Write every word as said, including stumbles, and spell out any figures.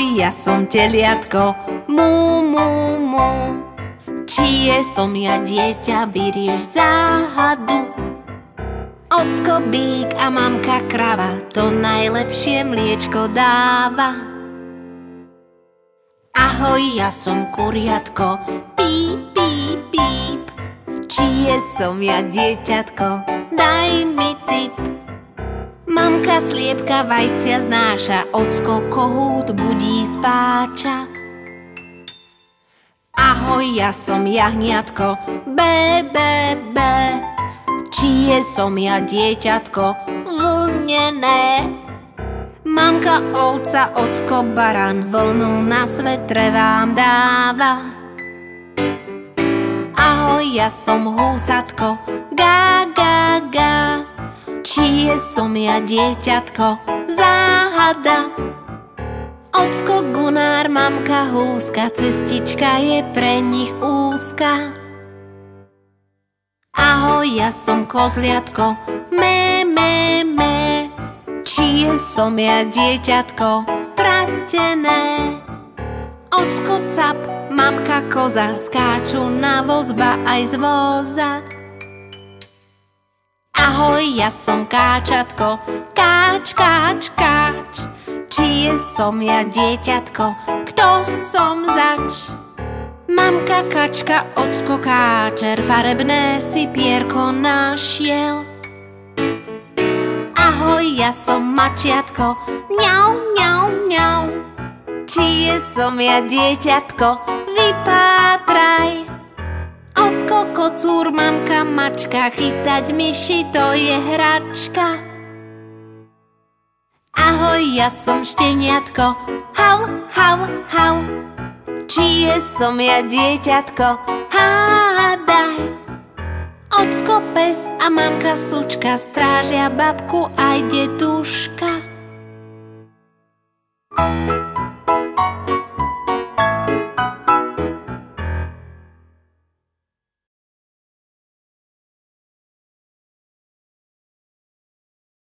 Ahoj, ja som teliatko, mu, mu, mu. Čie som ja dieťa, vyrieš záhadu. Ocko bík a mamka krava, to najlepšie mliečko dáva. Ahoj, ja som kuriatko, píp, píp, píp. Čie som ja dieťatko, daj mi tip. Mamka sliepka vajcia znáša, ocko kohút budí spáča. Ahoj, ja som jahniatko, bé, bé, bé. Čie som ja dieťatko, vlnené. Mamka ovca, ocko baran, vlnu na svetre vám dáva. Ahoj, ja som húsatko, gá, gá, gá. Čie som ja dieťatko, záhada. Ocko Gunár, mamka húska, cestička je pre nich úzka. Ahoj, ja som kozliatko, mé, mé, mé. Čie som ja dieťatko, stratené. Ocko cap, mamka koza, skáču na vozba aj z voza. Ahoj, ja som káčatko, káč, káč, káč. Čie som ja dieťatko, kto som zač? Mamka kačka, ocko káčer, farebné si pierko našiel. Ahoj, ja som mačiatko, mňau, mňau, mňau. Čie som ja dieťatko, vypátraj. Ocko kocúr, mamka mačka, chytať myši, to je hračka. Ahoj, ja som šteniatko, hau, hau, hau. Čie som ja dieťatko, hádaj. Ocko pes a mamka sučka, strážia babku aj deduška.